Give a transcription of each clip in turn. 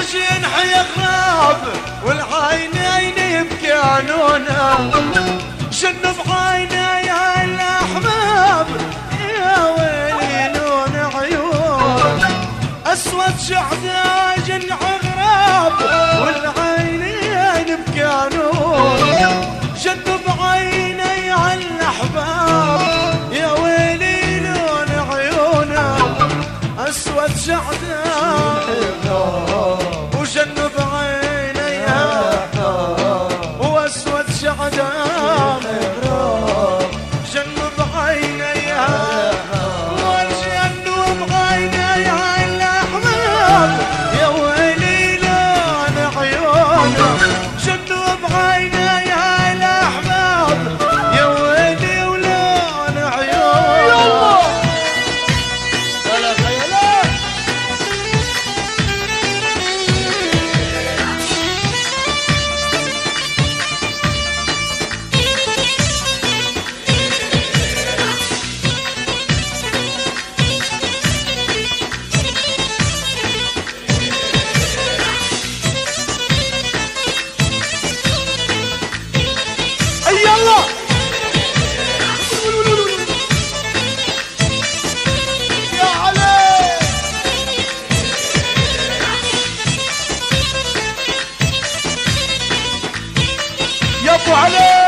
ينحي غراب والعينين يبكانونا شنو بعيني الاحباب يا ويلي لون عيون اسود شعثة جنح غراب والعينين بكانون شنو بعيني الاحباب يا ويلي لون عيونه اسود شعثة وجنب عينيها واسود شعدام جنب عينيها والجنب عينيها الاحباب يا ويلي لون عيونه جنب عينيها الاحباب يا ويلي ولون عيونه ابو علي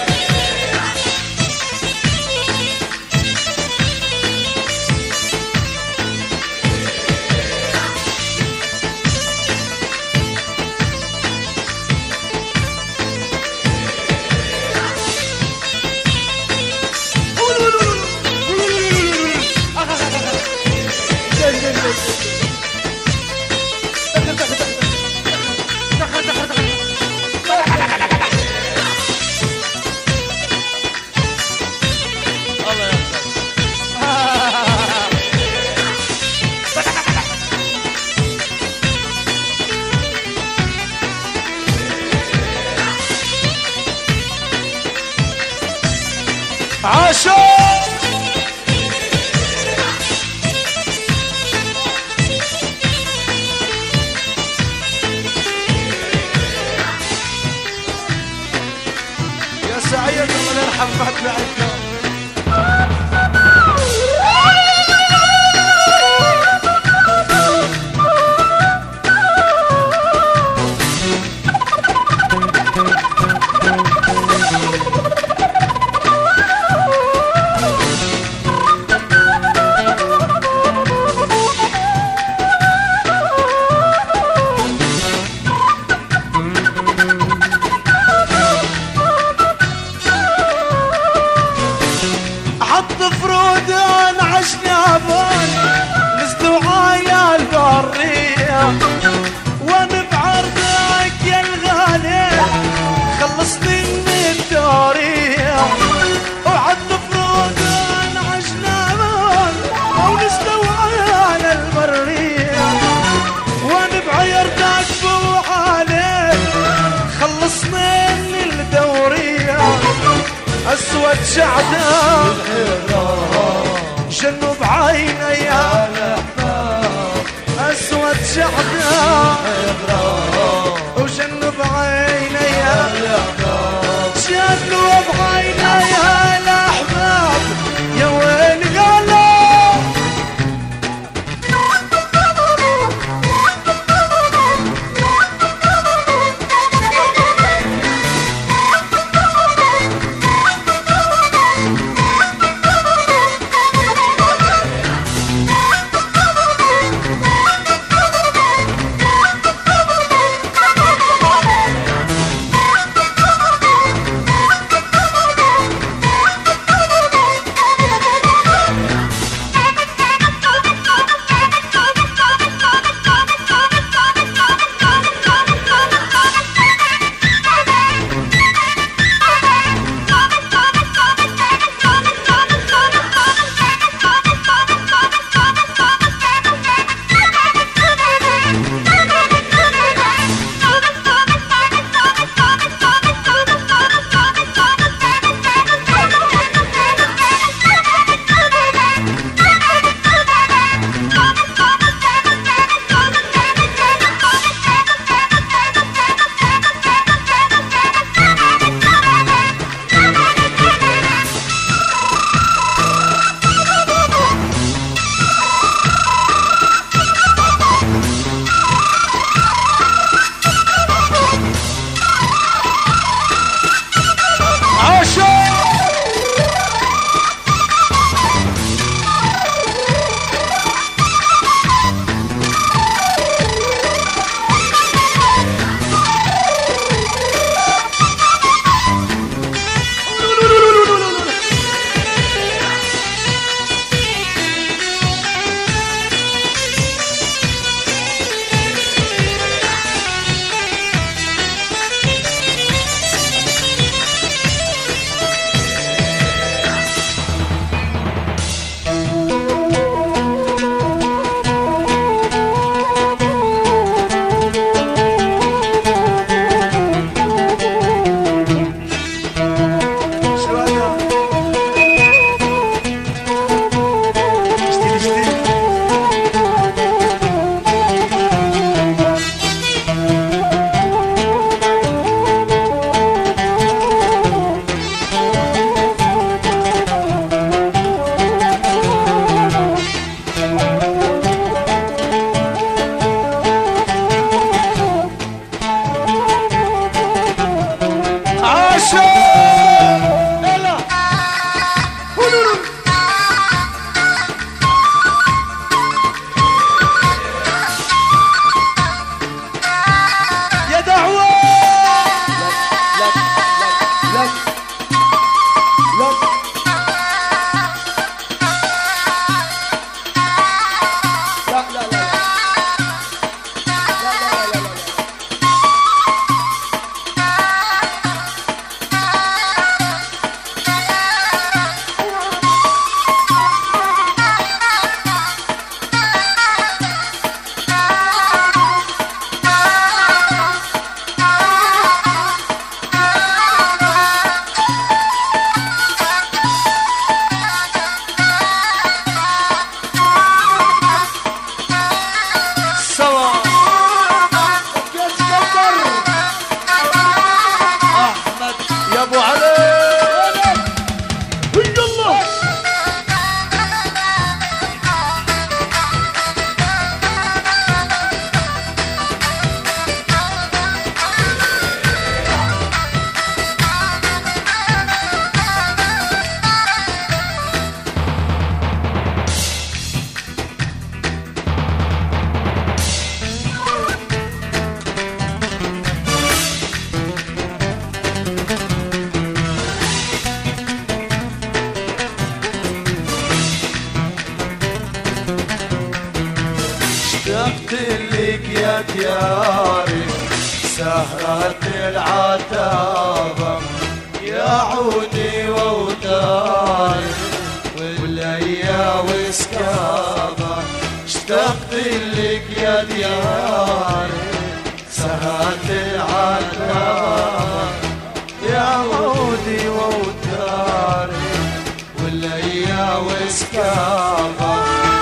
عاشو يا سعيد الله يرحم بعد بعدك وانا بعرضك يا الغالي خلصتني من الدورية وعد فرود عجنان ونستوى على المرية وانا بعيرتك بوحالي خلصني من الدورية اسود شعدان جنوب عيني يا اسود شعبنا وجنب عيني شنو بعيني الاحباب يا ويلي قالوا يا دياري سهرة العتابة يا عودي ووداري والأيام وسكابة اشتقت لك يا دياري سهرة العتابة يا عودي ووداري والأيام وسكابة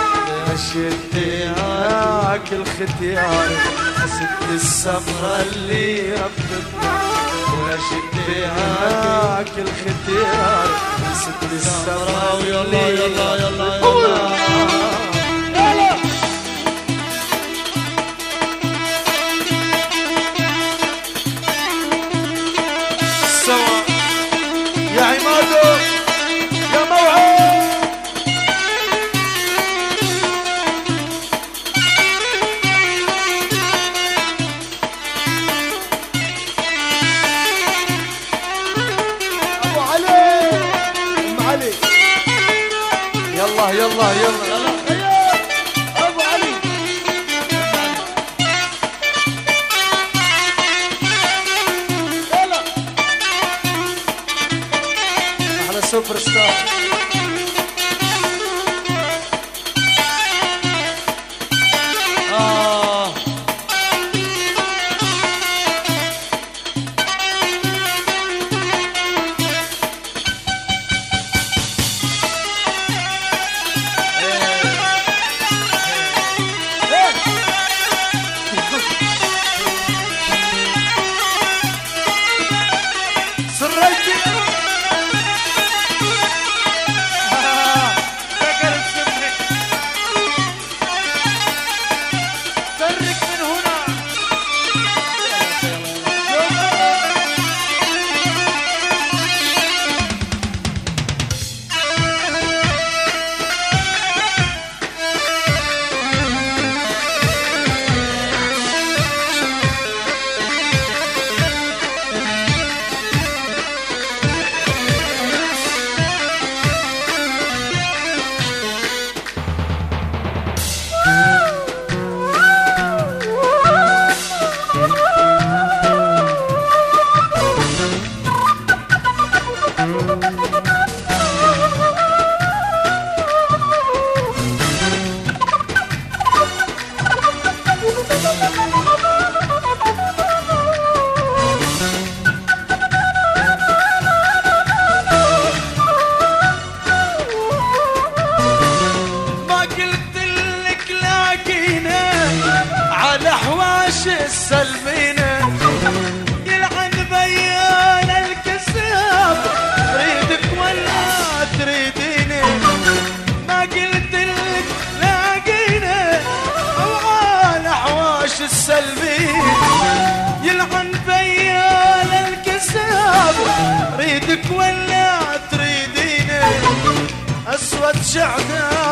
شديناك الختيار ست السمرة اللي ربتنا ولا شديناك الختيار ست السمرة ويلا يلا يلا يلا سوا يا عمادو يا موعود يلا يلا يلا ابو علي يلا احلى سوبر ستار السلمينة يلعن بيان الكساب تريدك ولا تريديني ما قلت لك لاقينا وعلى حواش السلمين يلعن بيان الكساب تريدك ولا تريديني أسود شعثة